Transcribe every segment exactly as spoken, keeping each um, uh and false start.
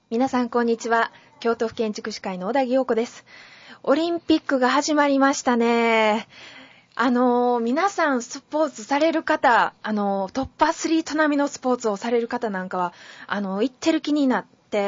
皆さんこんにちは。京都府建築士会の小田木陽子です。オリンピックが始まりましたね。あのー、皆さんスポーツされる方、あのー、トップアスリート並みのスポーツをされる方なんかは、あのー、行ってる気になって、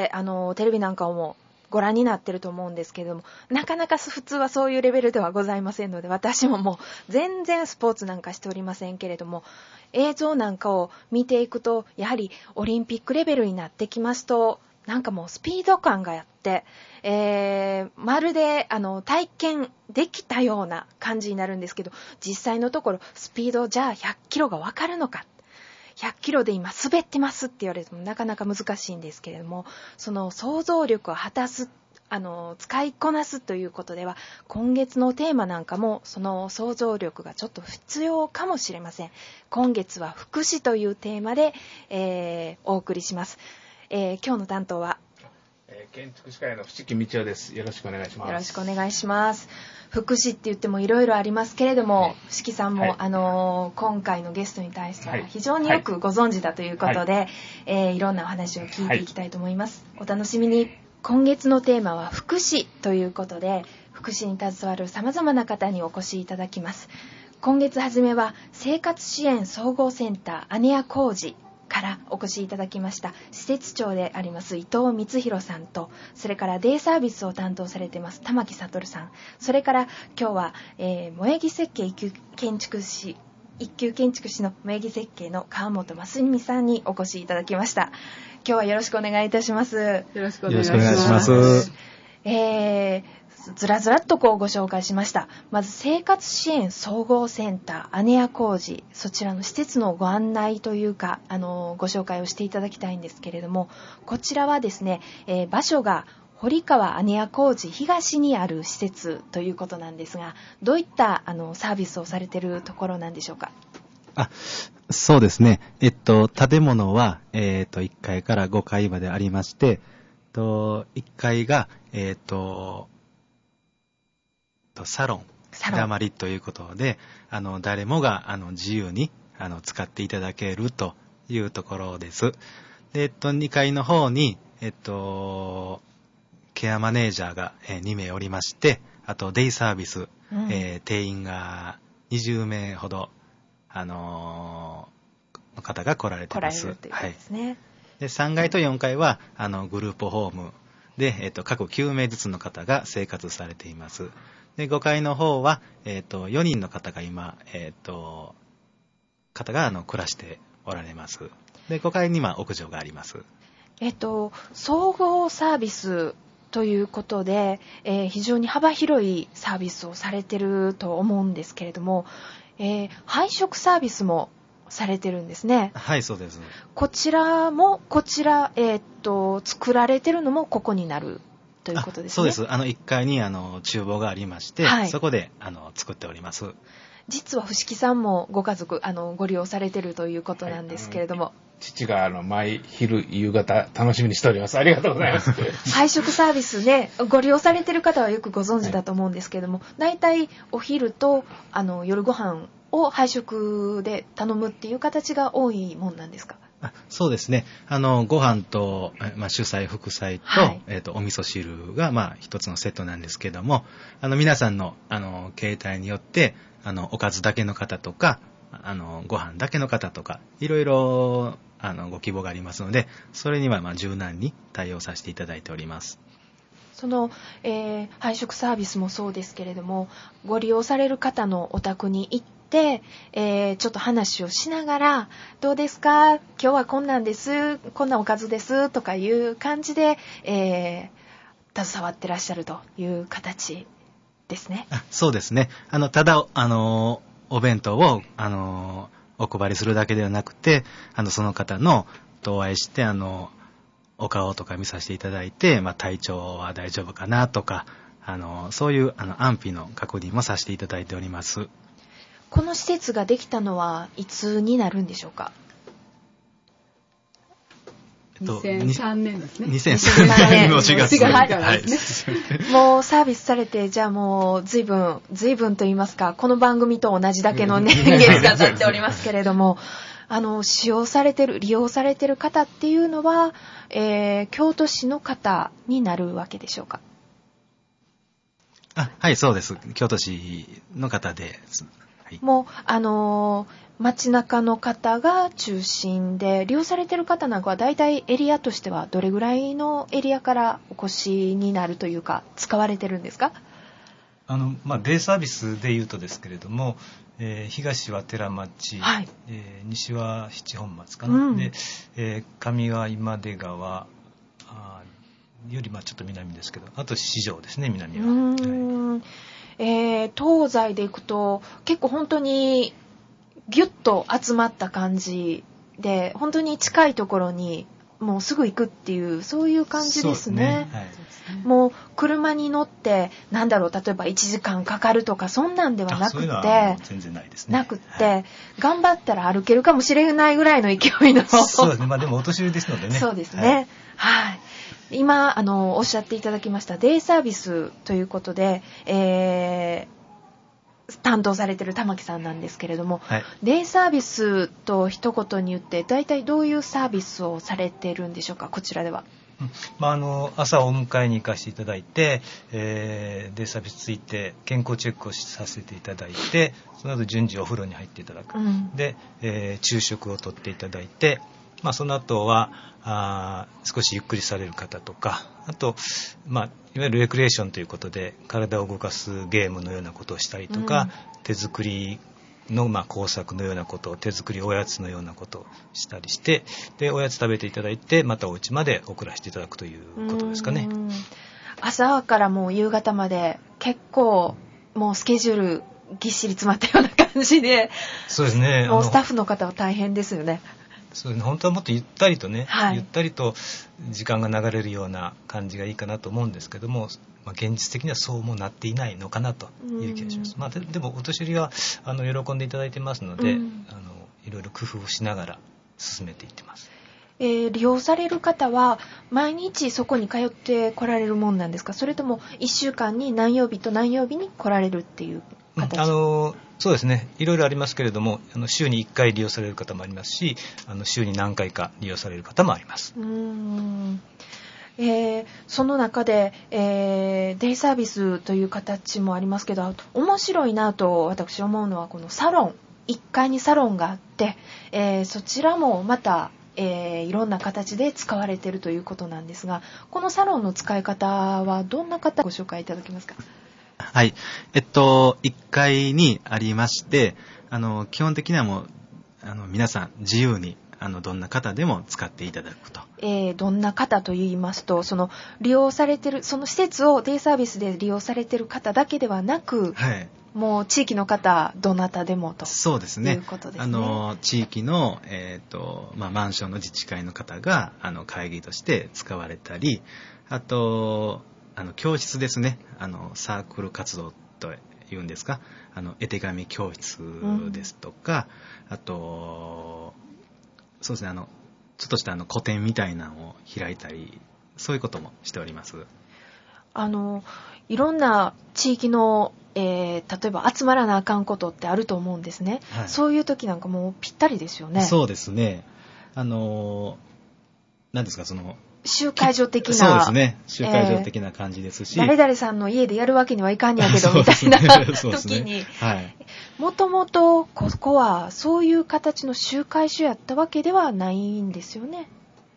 あのー、テレビなんかをもご覧になってると思うんですけれども、なかなか普通はそういうレベルではございませんので、私ももう全然スポーツなんかしておりませんけれども、映像なんかを見ていくと、やはりオリンピックレベルになってきますと、なんかもうスピード感があって、えー、まるであの体験できたような感じになるんですけど、実際のところスピードじゃあひゃっキロがわかるのか、ひゃっキロで今滑ってますって言われてもなかなか難しいんですけれども、その想像力を果たす、あの使いこなすということでは、今月のテーマなんかもその想像力がちょっと必要かもしれません。今月は福祉というテーマで、えー、お送りします。えー、今日の担当は、 えー、建築士会の伏木道夫です。よろしくお願いします。 よろしくお願いします。福祉って言ってもいろいろありますけれども、はい、伏木さんも、はい、あのー、今回のゲストに対しては非常によくご存知だということで、はい、えー、いろんなお話を聞いていきたいと思います。はい、お楽しみに。今月のテーマは福祉ということで、福祉に携わる様々な方にお越しいただきます。今月初めは生活支援総合センター姉屋工事からお越しいただきました施設長であります伊藤光弘さんと、それからデイサービスを担当されています玉木悟さん、それから今日は、えー、萌木設計一級建築士一級建築士の萌木設計の川本真澄さんにお越しいただきました。今日はよろしくお願いいたします。よろしくお願いします。 えーずらずらっとこうご紹介しました。まず生活支援総合センター姉屋工事、そちらの施設のご案内というか、あのご紹介をしていただきたいんですけれども、こちらはですね、えー、場所が堀川姉屋工事東にある施設ということなんですが、どういったあのサービスをされているところなんでしょうか。 あ、そうですね。えっと建物は、えー、っといっかいからごかいまでありまして、といっかいがえー、っとサロン、だまりということで、あの誰もがあの自由にあの使っていただけるというところです。で、えっと、にかいの方に、えっと、ケアマネージャーが、えー、にめいおりまして、あとデイサービス、うん、えー、定員がにじゅうめいほど、あのー、の方が来られています。 来られるということですね。 はい、でさんがいとよんかいはあのグループホームで、えっと、各きゅうめいずつの方が生活されています。でごかいの方は、えー、とよにんの方が今、えー、と方があの暮らしておられます。でごかいには屋上があります。 えっと総合サービスということで、えー、非常に幅広いサービスをされてると思うんですけれども、えー、配食サービスもされてるんですね。 はい、そうです。 こちらもこちら、えー、と作られてるのもここになるということですね。 そうです。あのいっかいにあの厨房がありまして、はい、そこであの作っております。 実は伏木さんもご家族あのご利用されているということなんですけれども、はい、 父があの毎昼夕方楽しみにしております。ありがとうございます。 配食サービスね、ご利用されている方はよくご存知だと思うんですけれども、だいたいお昼とあの夜ご飯を配食で頼むっていう形が多いもんなんですか。 あ、そうですね。あのご飯と、まあ、主菜副菜と、はい、えー、とお味噌汁が、まあ、一つのセットなんですけども、あの皆さんのあの形態によってあのおかずだけの方とか、あのご飯だけの方とか、いろいろあのご希望がありますので、それにはまあ柔軟に対応させていただいております。 その、えー、配食サービスもそうですけれども、ご利用される方のお宅に行ってで、えー、ちょっと話をしながら、どうですか、今日はこんなんです、こんなおかずですとかいう感じで、えー、携わってらっしゃるという形ですね。 あ、そうですね。あのただあのお弁当をあのお配りするだけではなくて、あのその方のとお会いしてあのお顔とか見させていただいて、まあ、体調は大丈夫かなとか、あのそういうあの安否の確認もさせていただいております。 この施設ができたのはいつになるんでしょうか。 にせんさんねんですね。 にせんさんねんのしがつ。 はい、もうサービスされて、じゃあもう随分、随分と言いますか、この番組と同じだけの年月が経っておりますけれども、 あの使用されてる利用されてる方っていうのは、えー、京都市の方になるわけでしょうか？ あ、はい、そうです。京都市の方で、はい、 もうあのー街中の方が中心で、利用されてる方なんかは大体エリアとしてはどれぐらいのエリアからお越しになるというか使われてるんですか？ あの、まあ、デイサービスでいうとですけれども、えー、東は寺町、はい、えー、西は七本松かな、うん、で、えー、上は今出川あよりまあちょっと南ですけど、あと四条ですね、南は。うーん、 はい、えー、東西で行くと結構本当にギュッと集まった感じで、本当に近いところにもうすぐ行くっていう、そういう感じですね。はい、もう車に乗ってなんだろう、例えばいちじかんかかるとかそんなんではなくって、 全然ないですね。 なくって、はい、頑張ったら歩けるかもしれないぐらいの勢いの。 そうですね。まあでもお年寄りですのでね。 そうですね。はい。はい、今あのおっしゃっていただきましたデイサービスということで、えー担当されている玉木さんなんですけれども、はい、デイサービスと一言に言って大体どういうサービスをされているんでしょうか、こちらでは？ うん、まあ、あの朝お迎えに行かせていただいて、えー、デイサービスついて健康チェックをさせていただいて、その後順次お風呂に入っていただく、うん、で、えー、昼食をとっていただいて、まあ、その後はあ少しゆっくりされる方とか、あと、まあ、いわゆるレクリエーションということで体を動かすゲームのようなことをしたりとか、うん、手作りの、まあ、工作のようなことを、手作りおやつのようなことをしたりして、でおやつ食べていただいてまたお家まで送らせていただくということですかね。 うん、朝からもう夕方まで結構もうスケジュールぎっしり詰まったような感じで、 そうですね、 もうスタッフの方は大変ですよね。 そうですね、本当はもっとゆったりとね、 はい、 ゆったりと時間が流れるような感じがいいかなと思うんですけども、まあ、現実的にはそうもなっていないのかなという気がします。まあ、で, でもお年寄りはあの喜んでいただいてますので、あのいろいろ工夫をしながら進めていってます。 えー、利用される方は毎日そこに通って来られるもんなんですか？それともいっしゅうかんに何曜日と何曜日に来られるっていう形？ うん、あのそうですね、いろいろありますけれども、あの週にいっかい利用される方もありますし、あの週に何回か利用される方もあります。 うーん、えー、その中で、えー、デイサービスという形もありますけど、面白いなと私思うのはこのサロン、いっかいにサロンがあって、えー、そちらもまた、えー、いろんな形で使われているということなんですが、このサロンの使い方はどんな方ご紹介いただけますか？ はい。えっと、いっかいにありまして、あの、基本的にはもう、あの、皆さん自由に、あの、どんな方でも使っていただくと。 えー、どんな方と言いますと、その、利用されてる、その施設をデイサービスで利用されてる方だけではなく、はい。もう地域の方、どなたでもと。 そうですね。 いうことですね。 あの、地域の、えっと、まあ、マンションの自治会の方が、あの、会議として使われたり、あと、あの教室ですね、あのサークル活動というんですか、あの絵手紙教室ですとか、うん、あとそうですね、あのちょっとしたあの個展みたいなのを開いたり、そういうこともしております。 あのいろんな地域の、えー、例えば集まらなあかんことってあると思うんですね、はい、そういう時なんかもうぴったりですよね。 そうですね、あの何ですか、その集会所的な、 そうですね、集会所的な感じですし、 えー、誰々さんの家でやるわけにはいかんやけどみたいな時に、もともとここはそういう形の集会所やったわけではないんですよね。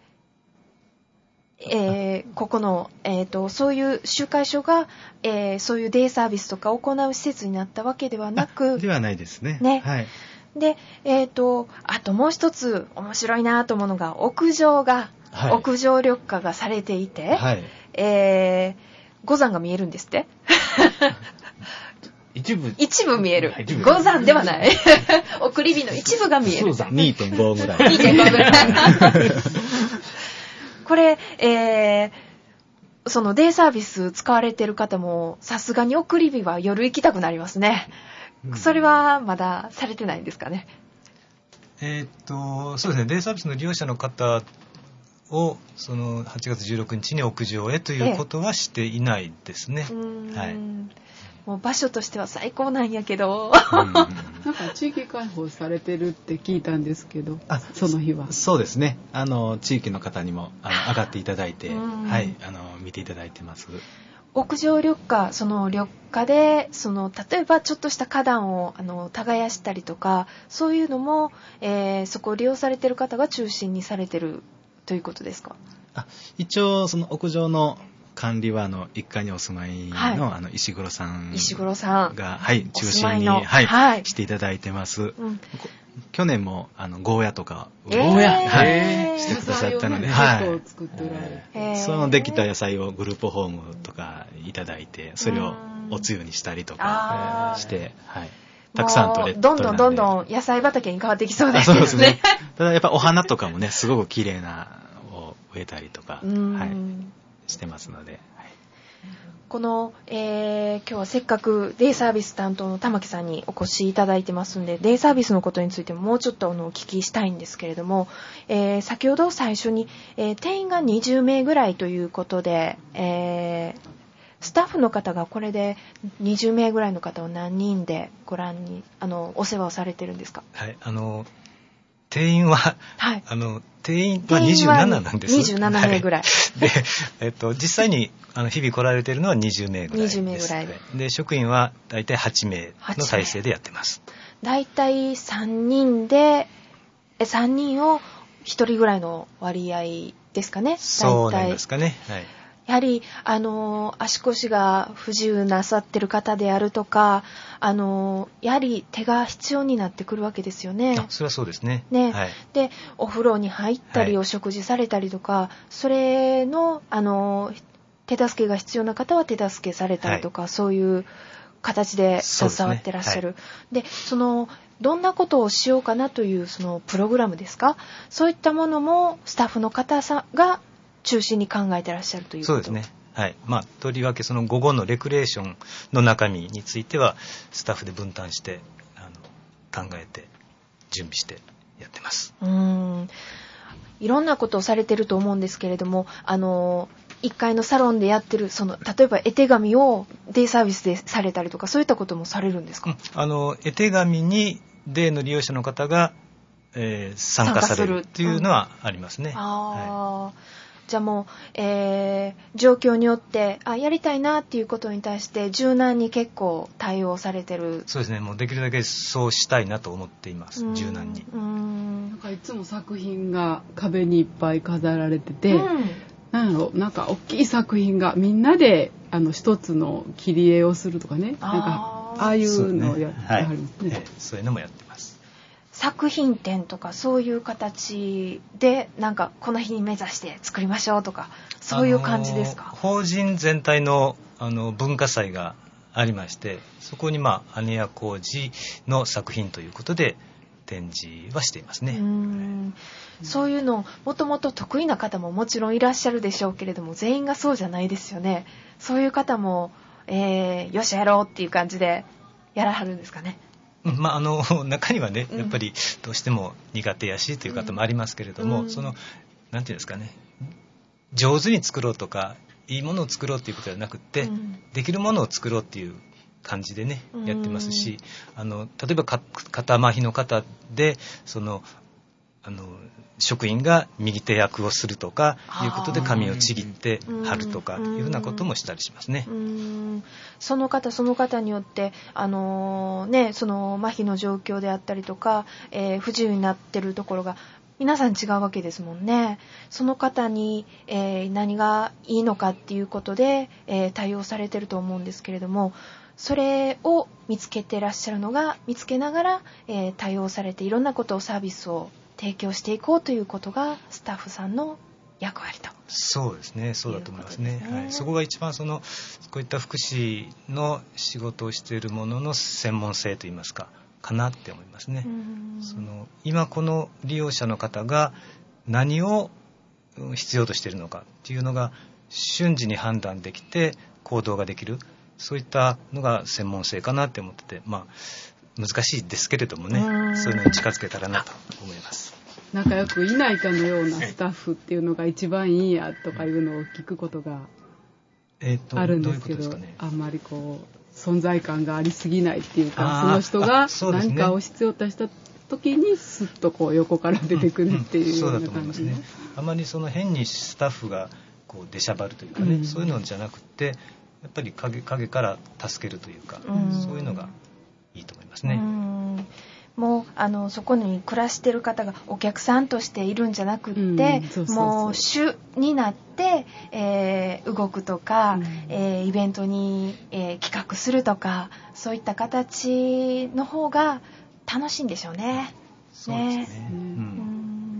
えー、ここの、えーと、そういう集会所が、えー、そういうデイサービスとか行う施設になったわけではなく、 ではないですね。 ね、 はい。 で、えーと、あともう一つ面白いなと思うのが、屋上が、はい、屋上緑化がされていて、はい、えー、五山が見えるんですって。 一部一部見える。五山ではない。送り火の一部が見える。 にてんご ぐらい。 にてんご ぐらい。これ、えー、そのデイサービス使われてる方もさすがに送り火は夜行きたくなりますね。それはまだされてないんですかね。 えー、っとそうですね、デイサービスの利用者の方をそのはちがつじゅうろくにちに屋上へということはしていないですね。 えーはい、 もう場所としては最高なんやけど。 なんか地域開放されてるって聞いたんですけど、あその日は。 そうですね。あの地域の方にもあの上がっていただいて、はい、あの見ていただいてます。 屋上緑化、その緑化でその例えばちょっとした花壇をあの耕したりとか、そういうのも、えー、そこを利用されている方が中心にされてるということですか？ あ、一応その屋上の管理はあの一階にお住まいの、はい、あの石黒さんが石黒さんが、はい、中心に、はいはい、していただいてます。うん、去年もあのゴーヤとかゴーヤ、 はい、してくださったので、 はい、作っておられて、そのできた野菜をグループホームとかいただいて、それをおつゆにしたりとかして、はい、たくさん取れて、 どんどんどんどん野菜畑に変わってきそうですね。 そうですね。ただやっぱお花とかもね、すごく綺麗なを植えたりとか、はい、してますので。はい、 この、えー、今日はせっかくデイサービス担当の玉木さんにお越しいただいてますんで、デイサービスのことについてももうちょっとあのお聞きしたいんですけれども、えー、先ほど最初に、えー、定員がにじゅうめいぐらいということで、えー、スタッフの方がこれでにじゅうめいぐらいの方を何人でご覧にあのお世話をされてるんですか？ はい、あの定員は、はい、あの定員はにじゅうなななんです。 にじゅうななめいぐらい。はい、 で、えっと、実際にあの日々来られているのはにじゅうめいぐらいです。 にじゅうめいぐらいで。 で、職員はだいたいはちめいの体制でやってます。 だいたいさんにんで、えさんにんをひとりぐらいの割合ですかね。 そうなりますかね。はい。 やはり、あの、足腰が不自由なさってる方であるとか、あの、やはり手が必要になってくるわけですよね。 あ、それはそうですね。 ね。 はい、 で、お風呂に入ったり、お食事されたりとか、はい、それの、あの、手助けが必要な方は手助けされたりとか、はい、そういう形で携わってらっしゃる。で、ねはい、で、その、どんなことをしようかなというそのプログラムですか？そういったものもスタッフの方さんが中心に考えてらっしゃるということ。 そうですね。はい。まあ、とりわけその午後のレクリエーションの中身についてはスタッフで分担してあの考えて準備してやってます。 うーん。いろんなことをされてると思うんですけれども、あのいっかいのサロンでやってるその例えば絵手紙をデイサービスでされたりとかそういったこともされるんですか？うん、 あの絵手紙にデイの利用者の方が、えー、参加されるっていうのはありますね。うん、あはいじゃあもう、えー、状況によってあやりたいなっていうことに対して柔軟に結構対応されてる。 そうですね。もうできるだけそうしたいなと思っています。柔軟に。 うーんなんかいつも作品が壁にいっぱい飾られてて、うん、なんやろなんか大きい作品がみんなであの一つの切り絵をするとかね、なんかああいうのをやってはるんですね。 はい、そういうのもやってます。 作品展とかそういう形でなんかこの日に目指して作りましょうとかそういう感じですか？ 法人全体のあの文化祭がありまして、そこにまあ姉屋小路の作品ということで展示はしていますね。うーんそういうのもともと得意な方ももちろんいらっしゃるでしょうけれども全員がそうじゃないですよね。そういう方も、えー、よしやろうっていう感じでやらはるんですかね？ まあ、あの中にはねやっぱりどうしても苦手やしという方もありますけれども、うん、そのなんていうんですかね上手に作ろうとかいいものを作ろうということではなくって、うん、できるものを作ろうっていう感じでねやってますし、うん、あの例えば肩麻痺の方でそのあの職員が右手役をするとかいうことで紙をちぎって貼るとかいうふうなこともしたりしますね。 うーんその方その方によってあのー、ねその麻痺の状況であったりとか、えー、不自由になってるところが皆さん違うわけですもんね。その方に、えー、何がいいのかっていうことで、えー、対応されてると思うんですけれども、それを見つけてらっしゃるのが見つけながら、えー、対応されていろんなことをサービスを提供していこうということがスタッフさんの役割と。 そうですね。そうだと思いますね。はい、そこが一番そのこういった福祉の仕事をしているものの専門性といいますかかなって思いますね。その今この利用者の方が何を必要としているのかっていうのが瞬時に判断できて行動ができる、そういったのが専門性かなって思ってて、まあ難しいですけれどもね、そういうのに近づけたらなと思います。 仲良くいないかのようなスタッフっていうのが一番いいやとかいうのを聞くことがあるんですけど、あんまりこう存在感がありすぎないっていうか、その人が何かを必要とした時にスッとこう横から出てくるっていうような感じ、うん、そうだと思いますね。 あまりその変にスタッフがこう出しゃばるというかね、うん、そういうのじゃなくて、やっぱり 影, 影から助けるというか、うん、そういうのがいいと思いますね。うん、 もうあのそこに暮らしてる方がお客さんとしているんじゃなくって、うん、そうそうそう、もう主になって、えー、動くとか、うん、えー、イベントに、えー、企画するとか、そういった形の方が楽しいんでしょうね。 そうですね。 うんうん、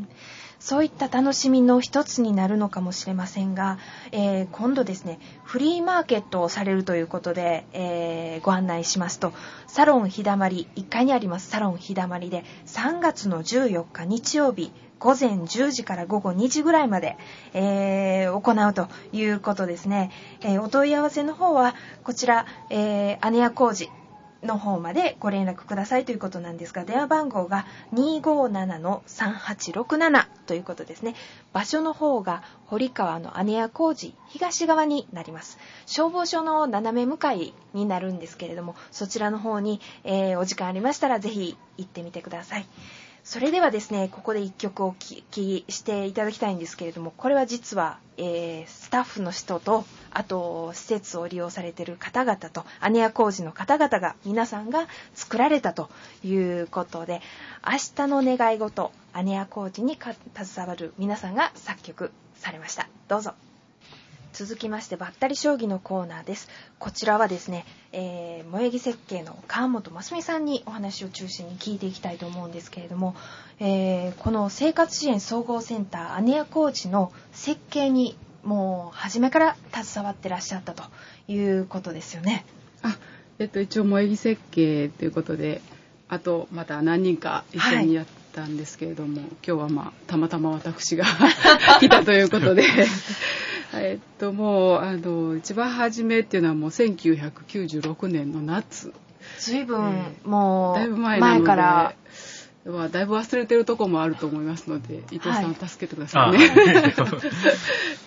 そういった楽しみの一つになるのかもしれませんが、えー、今度ですね、フリーマーケットをされるということで、えー、ご案内しますと、サロン日だまりいっかいにありますサロン日だまりでさんがつのじゅうよっか日曜日午前じゅうじから午後にじぐらいまで、えー、行うということですね。えー、お問い合わせの方はこちら、えー、姉屋工事の方までご連絡くださいということなんですが、電話番号が にーごーななのさんはちろくなな ということですね。場所の方が堀川の姉屋工事東側になります。消防署の斜め向かいになるんですけれども、そちらの方に、えー、お時間ありましたらぜひ行ってみてください。それではですね、ここで一曲お聴きしていただきたいんですけれども、これは実は、えー、スタッフの人と、あと施設を利用されている方々と姉屋工事の方々が皆さんが作られたということで、明日の願い事姉屋工事に携わる皆さんが作曲されました。どうぞ。続きましてばったり将棋のコーナーです。こちらはですね、えー、萌木設計の川本真澄さんにお話を中心に聞いていきたいと思うんですけれども、えー、この生活支援総合センター姉屋工事の設計にもう初めから携わってらっしゃったということですよね。 あ、えっと一応萌木設計ということで、あとまた何人か一緒にやったんですけれども、はい、今日はまあたまたま私が来たということでえっともうあの一番初めっていうのはもうせんきゅうひゃくきゅうじゅうろくねんの夏、 ずいぶん、えー、もうだいぶ前なので前からまあ、だいぶ忘れてるとこもあると思いますので、伊藤さん助けてくださいね。はい、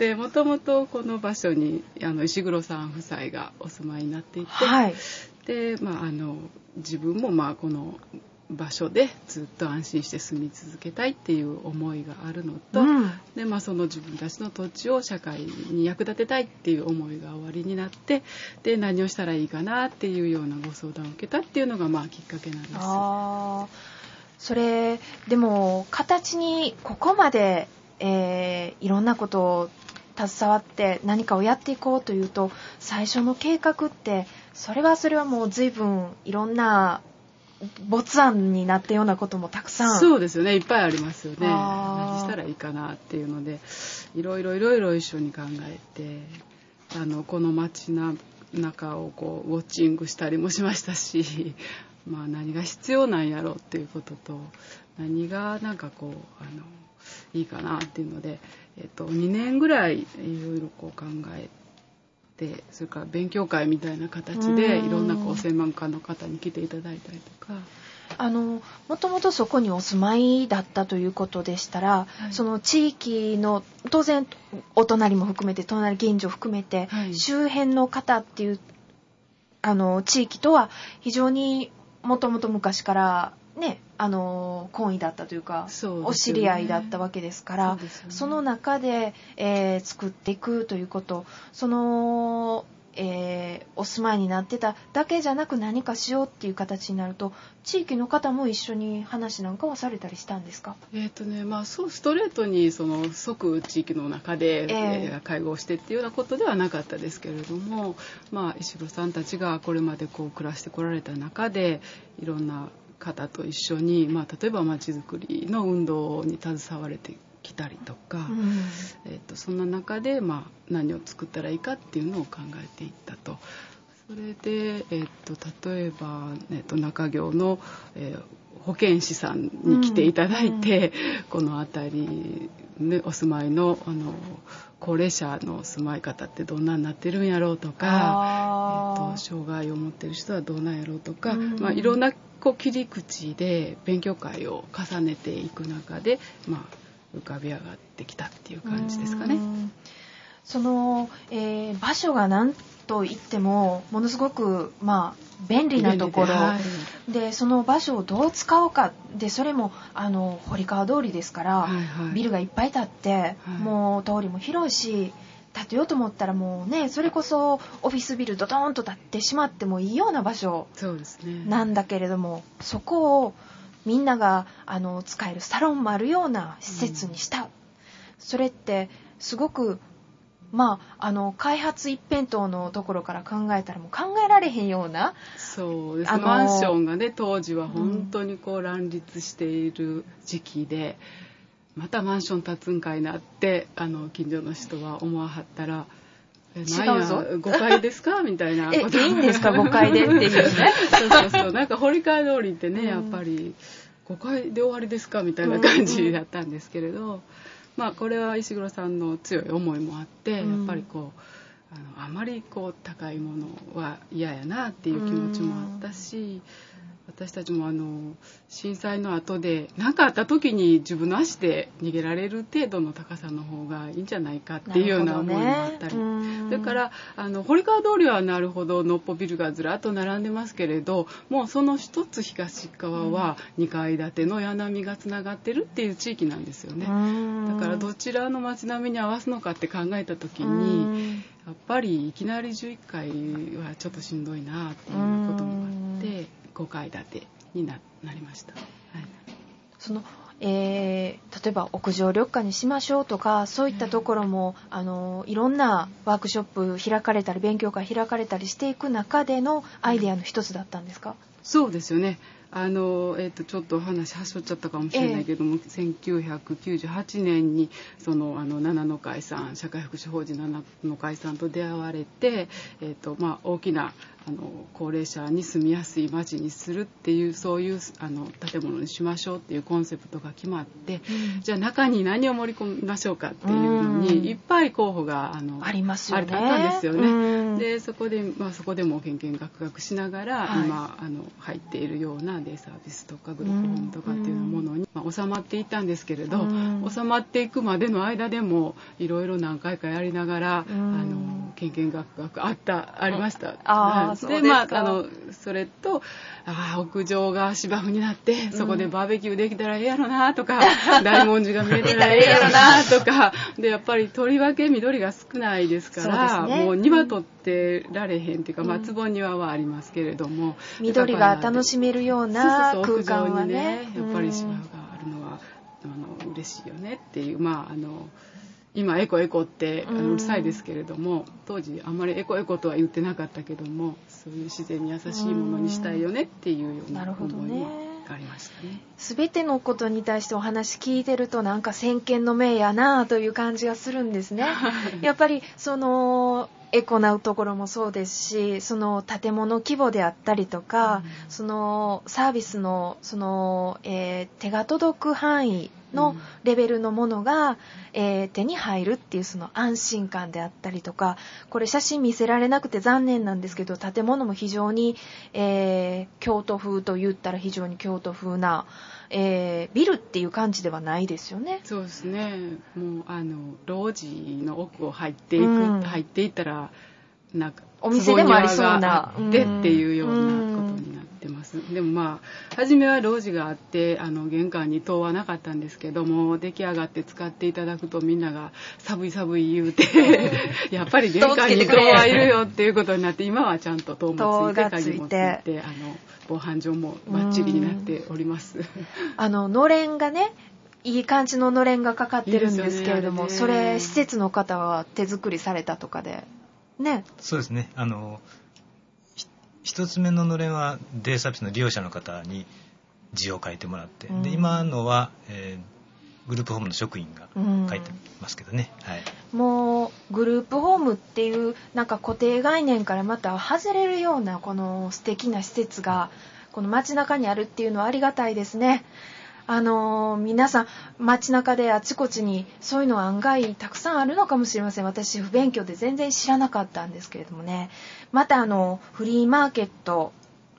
で、もともとこの場所にあの石黒さん夫妻がお住まいになっていて、はい、で、まあ、あの自分もまあこの場所でずっと安心して住み続けたいっていう思いがあるのと、うん、で、まあ、その自分たちの土地を社会に役立てたいっていう思いが終わりになって、で何をしたらいいかなっていうようなご相談を受けたっていうのがまあきっかけなんです。 あそれでも形にここまで、えー、いろんなことを携わって何かをやっていこうというと、最初の計画ってそれはそれはもう随分いろんな没案になったようなこともたくさん。 そうですよね、いっぱいありますよね。何したらいいかなっていうのでいろいろいろいろ一緒に考えて、あのこの街の中をこうウォッチングしたりもしましたし、まあ、何が必要なんやろうっていうことと、何がなんかこうあのいいかなっていうので、えっと、にねんぐらいいろいろこう考えて、それから勉強会みたいな形でいろんなこう専門家の方に来ていただいたりとか。 あのもともとそこにお住まいだったということでしたら、はい、その地域の当然お隣も含めて隣近所含めて、はい、周辺の方っていうあの地域とは非常にもともと昔からね、あの懇意だったというか、そうですよね、お知り合いだったわけですから、 そうですよね、その中で、えー、作っていくということ、その、えー、お住まいになってただけじゃなく何かしようっていう形になると、地域の方も一緒に話なんかはされたりしたんですか？ えーとねまあ、そうストレートにその即地域の中で、えー、介護をしてっていうようなことではなかったですけれども、まあ、石黒さんたちがこれまでこう暮らしてこられた中でいろんな方と一緒に、まあ、例えばまちづくりの運動に携われてきたりとか、うん、えーと、そんな中で、まあ、何を作ったらいいかっていうのを考えていったと。それで、えーと、例えば、えーと、中京の、えー保健師さんに来ていただいて、うん、この辺り、ね、お住まい の, あの高齢者の住まい方ってどんなになってるんやろうとか、えーと、障害を持ってる人はどうなんやろうとか、うんまあ、いろんなこう切り口で勉強会を重ねていく中で、まあ、浮かび上がってきたっていう感じですかね。 うんその、えー、場所がなんと言ってもものすごくまあ便利なところ で,、はい、でその場所をどう使おうかで、それもあの堀川通りですから、はいはい、ビルがいっぱい建って、はい、もう通りも広いし、建てようと思ったらもうね、それこそオフィスビルドドーンと建ってしまってもいいような場所なんだけれども、 そ, ね、そこをみんながあの使えるサロンもあるような施設にした、うん、それってすごくまあ、あの開発一辺倒のところから考えたらもう考えられへんような、 そうです、あのマンションがね当時は本当にこう乱立している時期で、うん、またマンション建つんかいなってあの近所の人は思わはったら、え違うぞごかいですかみたいなえいいんですかごかいでっていうねそうそうそう、なんか堀川通りってね、やっぱりごかいで終わりですかみたいな感じだったんですけれど、うんうん、まあ、これは石黒さんの強い思いもあって、うん、やっぱりこう あのあまりこう高いものは嫌やなっていう気持ちもあったし、私たちもあの震災の後で何かあった時に自分の足で逃げられる程度の高さの方がいいんじゃないかっていうような思いもあったり、それからあの堀川通りはなるほどのっぽビルがずらっと並んでますけれど、もうその一つ東側はにかい建ての柳波がつながってるっていう地域なんですよね。だからどちらの街並みに合わすのかって考えた時にやっぱりいきなりじゅういっかいはちょっとしんどいなっていうこともあってごかい建てに な, なりました、はい、 その、えー、例えば屋上緑化にしましょうとかそういったところも、えー、あのいろんなワークショップ開かれたり勉強会開かれたりしていく中でのアイデアの一つだったんですか？ そうですよね。あのえー、とちょっとお話はしょっちゃったかもしれないけども、えー、せんきゅうひゃくきゅうじゅうはちねんにそのあの七の会さん、社会福祉法人七の会さんと出会われて、えーとまあ、大きなあの高齢者に住みやすい街にするっていうそういうあの建物にしましょうっていうコンセプトが決まって、うん、じゃあ中に何を盛り込みましょうかっていうのに、うん、いっぱい候補があのありますよね。 あったんですよね、うん、でそこで、まあ、そこでもけんけんがくがくしながら、はい、今あの入っているようなデイサービスとかグループホームとかっていうものに、まあ、収まっていったんですけれど、収まっていくまでの間でもいろいろ何回かやりながらあのけんけんがくがくあったありました。 あでまあ、あのそれとあ屋上が芝生になってそこでバーベキューできたらええやろなとか、うん、大文字が見えたらええやろなとかでやっぱりとりわけ緑が少ないですから、ね、もう庭取ってられへんっていうか、うん、まあ坪庭はありますけれども緑が楽しめるような空間はね、 そうそうそう屋上にねやっぱり芝生があるのは、うん、あの嬉しいよねっていう、まああの今エコエコってあのうるさいですけれども、うん、当時あんまりエコエコとは言ってなかったけどもそういう自然に優しいものにしたいよねっていうような思いもありましたね。 すべてのことに対してお話聞いてるとなんか先見の明やなという感じがするんですねやっぱりそのエコなところもそうですし、その建物規模であったりとか、うん、そのサービスのその、えー、手が届く範囲のレベルのものが、うんえー、手に入るっていうその安心感であったりとか、これ写真見せられなくて残念なんですけど建物も非常に、えー、京都風と言ったら非常に京都風な、えー、ビルっていう感じではないですよね。 そうですね。もうあの路地の奥を入っていく、うん、入っていったらなんかお店でもありそうなでっていうようなことになってます、うん、でもまあ初めは路地があってあの玄関に戸はなかったんですけども出来上がって使っていただくとみんなが寒い寒い言うてやっぱり玄関に戸はいるよっていうことになって今はちゃんと戸もついて鍵もついてあの防犯上もバッチリになっておりますあののれんがねいい感じののれんがかかってるんですけれども、いいですよね、それ施設の方は手作りされたとかでね。 そうですね。あの一つ目ののれんはデイサービスの利用者の方に字を書いてもらって、うん、で今のは、えー、グループホームの職員が書いてますけどね、うんはい、 もうグループホームっていうなんか固定概念からまた外れるようなこの素敵な施設がこの街中にあるっていうのはありがたいですね。あのー、皆さん街中であちこちにそういうの案外たくさんあるのかもしれません。私不勉強で全然知らなかったんですけれどもね。またあのフリーマーケットも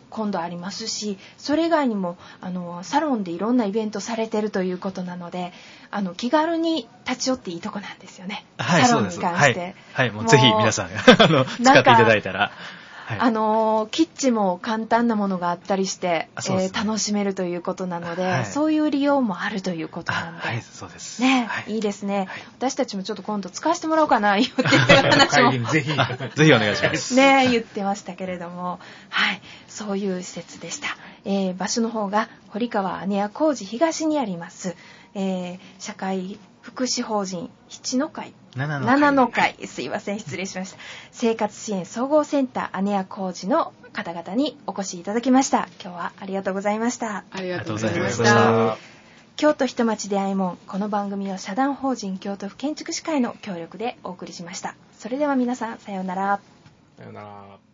今度ありますし、それ以外にもあのサロンでいろんなイベントされてるということなので、あの気軽に立ち寄っていいとこなんですよね。 はい、 サロンに関して。 はい、はい、もうぜひ皆さんあの使っていただいたら。はい、 あのー、キッチンも簡単なものがあったりして、ねえー、楽しめるということなので、はい、そういう利用もあるということなんで。 はい、そうです。 ね、 はい、 いいですね、はい。私たちもちょっと今度使わせてもらおうかな、言ってる話も。 ぜひ、ぜひお願いします。 ね、言ってましたけれども、はい、そういう施設でした。えー、場所の方が、堀川姉屋小路東にあります、えー、社会福祉法人七の会。 七の会。 七の会。すいません、失礼しました。生活支援総合センター姉屋小路の方々にお越しいただきました。今日はありがとうございました。 ありがとうございましありがとうございまた。 京都人町出会いもん、この番組は社団法人京都府建築士会の協力でお送りしました。それでは皆さん、さようなら。 さようなら。